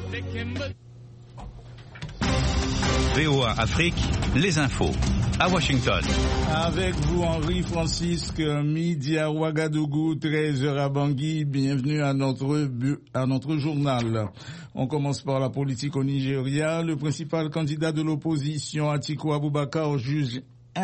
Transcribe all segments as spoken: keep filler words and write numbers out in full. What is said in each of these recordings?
V O A Afrique, les infos. À Washington. Avec vous, Henri Francisque, midi à Ouagadougou, treize heures à Bangui. Bienvenue à notre, à notre journal. On commence par la politique au Nigeria. Le principal candidat de l'opposition, Atiku Abubakar, juge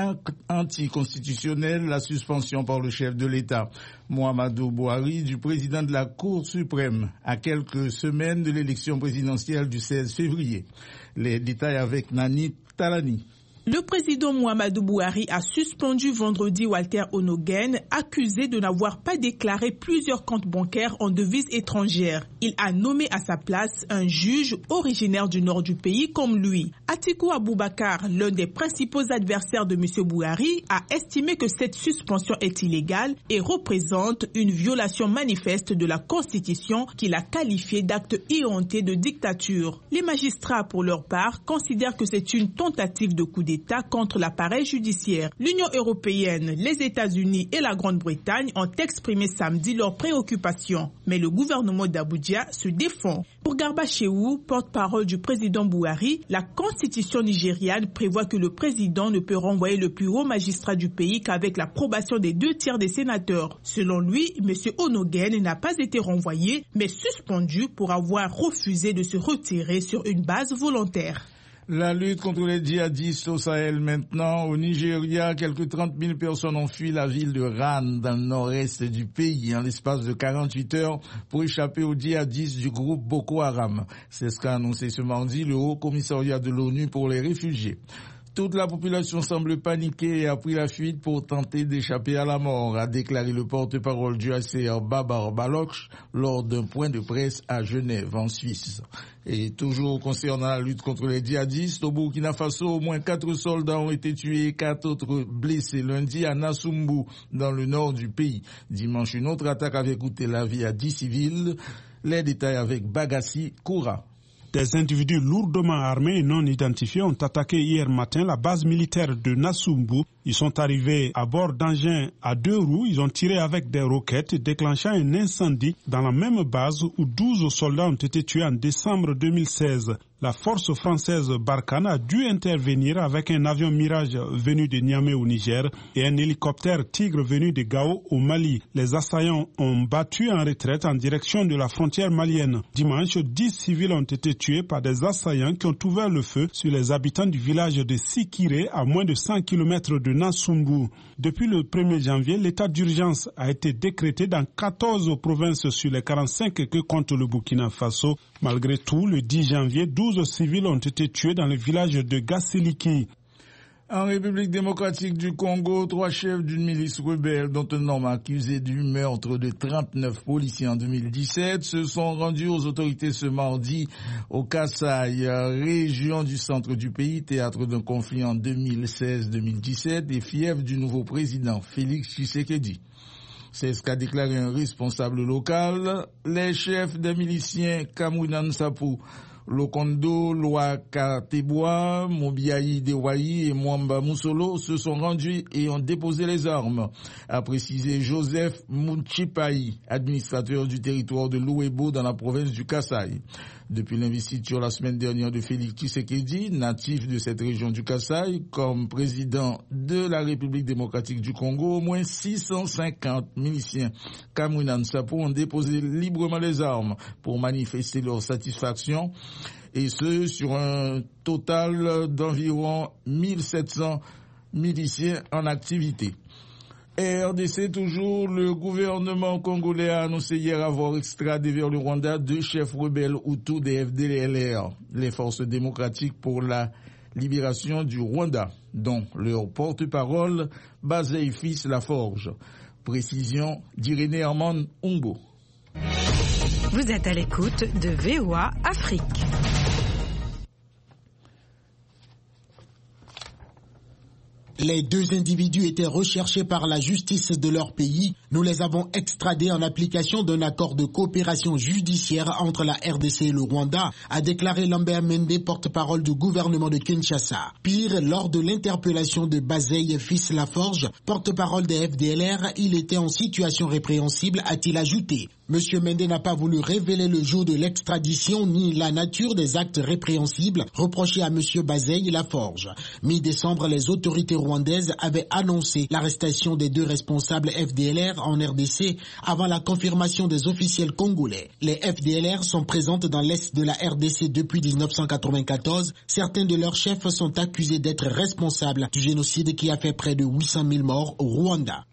anticonstitutionnelle la suspension par le chef de l'État, Muhammadu Buhari, du président de la Cour suprême, à quelques semaines de l'élection présidentielle du seize février. Les détails avec Nani Talani. Le président Muhammadu Buhari a suspendu vendredi Walter Onogen, accusé de n'avoir pas déclaré plusieurs comptes bancaires en devises étrangères. Il a nommé à sa place un juge originaire du nord du pays comme lui. Atiku Abubakar, l'un des principaux adversaires de M. Buhari, a estimé que cette suspension est illégale et représente une violation manifeste de la Constitution qu'il a qualifiée d'acte éhonté de dictature. Les magistrats, pour leur part, considèrent que c'est une tentative de coup d'État d'État contre l'appareil judiciaire. L'Union européenne, les États-Unis et la Grande-Bretagne ont exprimé samedi leurs préoccupations. Mais le gouvernement d'Abuja se défend. Pour Garba Shehu, porte-parole du président Buhari, la constitution nigériane prévoit que le président ne peut renvoyer le plus haut magistrat du pays qu'avec l'approbation des deux tiers des sénateurs. Selon lui, M. Onogen n'a pas été renvoyé, mais suspendu pour avoir refusé de se retirer sur une base volontaire. La lutte contre les djihadistes au Sahel maintenant. Au Nigeria, quelques trente mille personnes ont fui la ville de Ran dans le nord-est du pays en l'espace de quarante-huit heures pour échapper aux djihadistes du groupe Boko Haram. C'est ce qu'a annoncé ce mardi le Haut Commissariat de l'ONU pour les réfugiés. Toute la population semble paniquée et a pris la fuite pour tenter d'échapper à la mort, a déclaré le porte-parole du H C R Babar Baloch lors d'un point de presse à Genève, en Suisse. Et toujours concernant la lutte contre les djihadistes, au Burkina Faso, au moins quatre soldats ont été tués et quatre autres blessés lundi à Nassumbu, dans le nord du pays. Dimanche, une autre attaque avait coûté la vie à dix civils. Les détails avec Bagassi Koura. Des individus lourdement armés et non identifiés ont attaqué hier matin la base militaire de Nassumbu. Ils sont arrivés à bord d'engins à deux roues. Ils ont tiré avec des roquettes, déclenchant un incendie dans la même base où douze soldats ont été tués en décembre deux mille seize. La force française Barkhane a dû intervenir avec un avion Mirage venu de Niamey au Niger et un hélicoptère Tigre venu de Gao au Mali. Les assaillants ont battu en retraite en direction de la frontière malienne. Dimanche, dix civils ont été tués par des assaillants qui ont ouvert le feu sur les habitants du village de Sikiré à moins de cent kilomètres de Nassumbu. Depuis le premier janvier, l'état d'urgence a été décrété dans quatorze provinces sur les quarante-cinq que compte le Burkina Faso. Malgré tout, le dix janvier, douze civils ont été tués dans le village de Gassiliki. En République démocratique du Congo, trois chefs d'une milice rebelle, dont un homme accusé du meurtre de trente-neuf policiers en deux mille dix-sept, se sont rendus aux autorités ce mardi au Kasaï, région du centre du pays, théâtre d'un conflit en deux mille seize deux mille dix-sept et fief du nouveau président Félix Tshisekedi. C'est ce qu'a déclaré un responsable local. Les chefs des miliciens Kamounan Sapou, Lokondo, Loakateboa, Mobiaï Dewaï et Mwamba Moussolo se sont rendus et ont déposé les armes, a précisé Joseph Mouchipaï, administrateur du territoire de Louébo dans la province du Kasaï. Depuis l'investiture la semaine dernière de Félix Tshisekedi, natif de cette région du Kasaï, comme président de la République démocratique du Congo, au moins six cent cinquante miliciens Kamounan Sapo ont déposé librement les armes pour manifester leur satisfaction, et ce sur un total d'environ mille sept cents miliciens en activité. R D C toujours, le gouvernement congolais a annoncé hier avoir extradé vers le Rwanda deux chefs rebelles Hutus des F D L R, les forces démocratiques pour la libération du Rwanda, dont leur porte-parole Bazey Fils Laforge. Précision d'Irénée Herman Ungo. Vous êtes à l'écoute de V O A Afrique. Les deux individus étaient recherchés par la justice de leur pays. Nous les avons extradés en application d'un accord de coopération judiciaire entre la R D C et le Rwanda, a déclaré Lambert Mende, porte-parole du gouvernement de Kinshasa. Pire, lors de l'interpellation de Bazey Fils Laforge, porte-parole des F D L R, il était en situation répréhensible, a-t-il ajouté. M. Mende n'a pas voulu révéler le jour de l'extradition ni la nature des actes répréhensibles reprochés à M. Bazeille Laforge. Mi-décembre, les autorités rwandaises avaient annoncé l'arrestation des deux responsables F D L R en R D C avant la confirmation des officiels congolais. Les F D L R sont présentes dans l'est de la R D C depuis mille neuf cent quatre-vingt-quatorze. Certains de leurs chefs sont accusés d'être responsables du génocide qui a fait près de huit cent mille morts au Rwanda.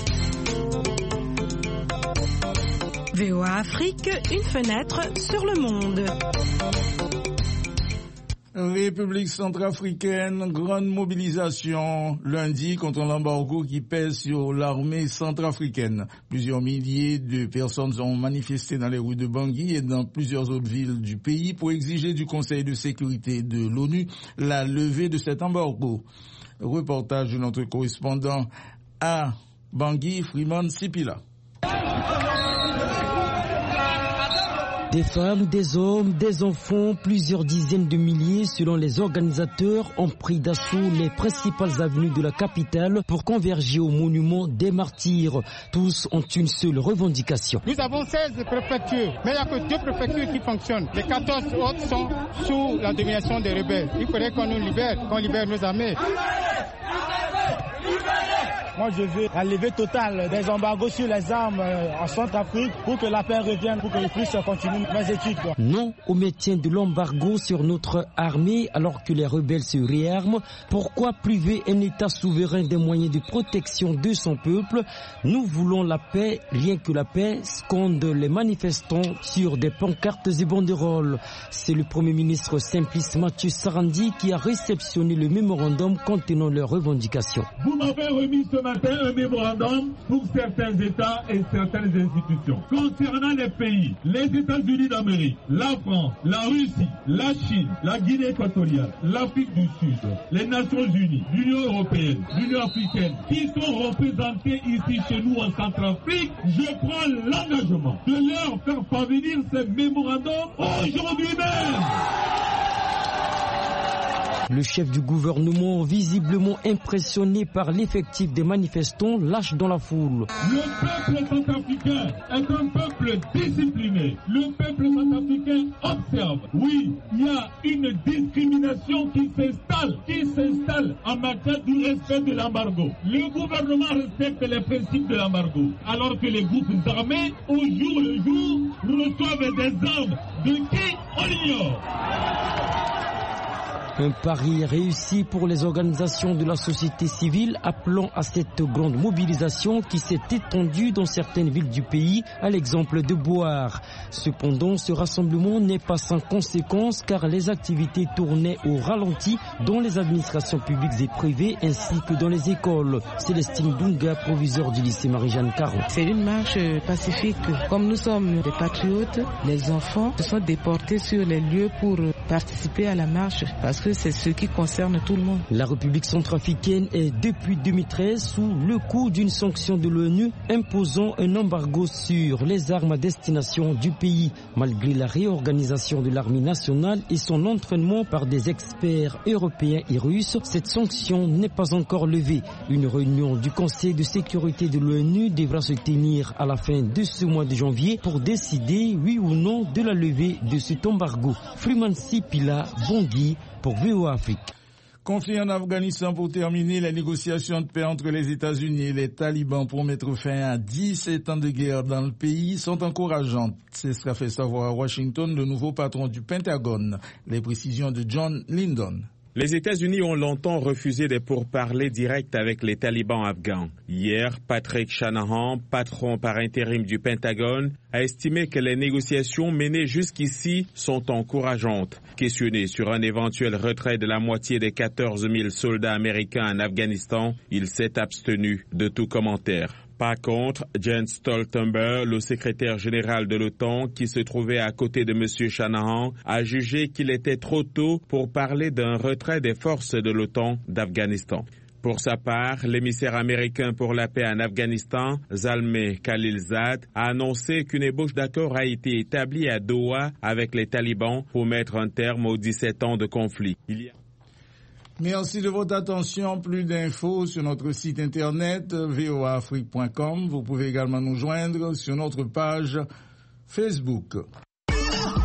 V O A Afrique, une fenêtre sur le monde. République centrafricaine, grande mobilisation lundi contre l'embargo qui pèse sur l'armée centrafricaine. Plusieurs milliers de personnes ont manifesté dans les rues de Bangui et dans plusieurs autres villes du pays pour exiger du Conseil de sécurité de l'ONU la levée de cet embargo. Reportage de notre correspondant à Bangui, Freeman Sipila. Des femmes, des hommes, des enfants, plusieurs dizaines de milliers selon les organisateurs ont pris d'assaut les principales avenues de la capitale pour converger au monument des martyrs. Tous ont une seule revendication. Nous avons seize préfectures, mais il n'y a que deux préfectures qui fonctionnent. Les quatorze autres sont sous la domination des rebelles. Il faudrait qu'on nous libère, qu'on libère nos armées. Moi, je veux la levée totale des embargos sur les armes en Centrafrique pour que la paix revienne, pour que je puisse continuer mes études. Quoi. Non au maintien de l'embargo sur notre armée alors que les rebelles se réarment. Pourquoi priver un État souverain des moyens de protection de son peuple? Nous voulons la paix, rien que la paix, scandent les manifestants sur des pancartes et banderoles. C'est le Premier ministre Simplice Mathieu Sarandi qui a réceptionné le mémorandum contenant leurs revendications. Vous m'avez remis ce matin un mémorandum pour certains États et certaines institutions. Concernant les pays, les États-Unis d'Amérique, la France, la Russie, la Chine, la Guinée équatoriale, l'Afrique du Sud, les Nations Unies, l'Union européenne, l'Union africaine, qui sont représentés ici chez nous en Centrafrique, je prends l'engagement de leur faire parvenir ces mémorandums aujourd'hui même. Le chef du gouvernement, visiblement impressionné par l'effectif des manifestants, lâche dans la foule. Le peuple centrafricain est un peuple discipliné. Le peuple centrafricain observe. Oui, il y a une discrimination qui s'installe, qui s'installe en matière du respect de l'embargo. Le gouvernement respecte les principes de l'embargo, alors que les groupes armés, au jour le jour, reçoivent des armes de qui on ignore. Un pari réussi pour les organisations de la société civile appelant à cette grande mobilisation qui s'est étendue dans certaines villes du pays, à l'exemple de Boar. Cependant, ce rassemblement n'est pas sans conséquences car les activités tournaient au ralenti dans les administrations publiques et privées ainsi que dans les écoles. Célestine Dunga, proviseure du lycée Marie-Jeanne Caron. C'est une marche pacifique. Comme nous sommes des patriotes, les enfants se sont déportés sur les lieux pour participer à la marche parce que c'est ce qui concerne tout le monde. La République centrafricaine est depuis deux mille treize sous le coup d'une sanction de l'ONU imposant un embargo sur les armes à destination du pays. Malgré la réorganisation de l'armée nationale et son entraînement par des experts européens et russes, cette sanction n'est pas encore levée. Une réunion du Conseil de sécurité de l'ONU devra se tenir à la fin de ce mois de janvier pour décider oui ou non de la levée de cet embargo. Freeman Sipila, Bangui, pour V O A Afrique. Conflit en Afghanistan pour terminer, les négociations de paix entre les États-Unis et les talibans pour mettre fin à dix-sept ans de guerre dans le pays sont encourageantes. C'est ce qu'a fait savoir à Washington le nouveau patron du Pentagone. Les précisions de John Lyndon. Les États-Unis ont longtemps refusé des pourparlers directs avec les talibans afghans. Hier, Patrick Shanahan, patron par intérim du Pentagone, a estimé que les négociations menées jusqu'ici sont encourageantes. Questionné sur un éventuel retrait de la moitié des quatorze mille soldats américains en Afghanistan, il s'est abstenu de tout commentaire. Par contre, Jens Stoltenberg, le secrétaire général de l'OTAN, qui se trouvait à côté de M. Shanahan, a jugé qu'il était trop tôt pour parler d'un retrait des forces de l'OTAN d'Afghanistan. Pour sa part, l'émissaire américain pour la paix en Afghanistan, Zalmay Khalilzad, a annoncé qu'une ébauche d'accord a été établie à Doha avec les talibans pour mettre un terme aux dix-sept ans de conflit. Il y a... Merci de votre attention. Plus d'infos sur notre site internet v o a afrique point com. Vous pouvez également nous joindre sur notre page Facebook.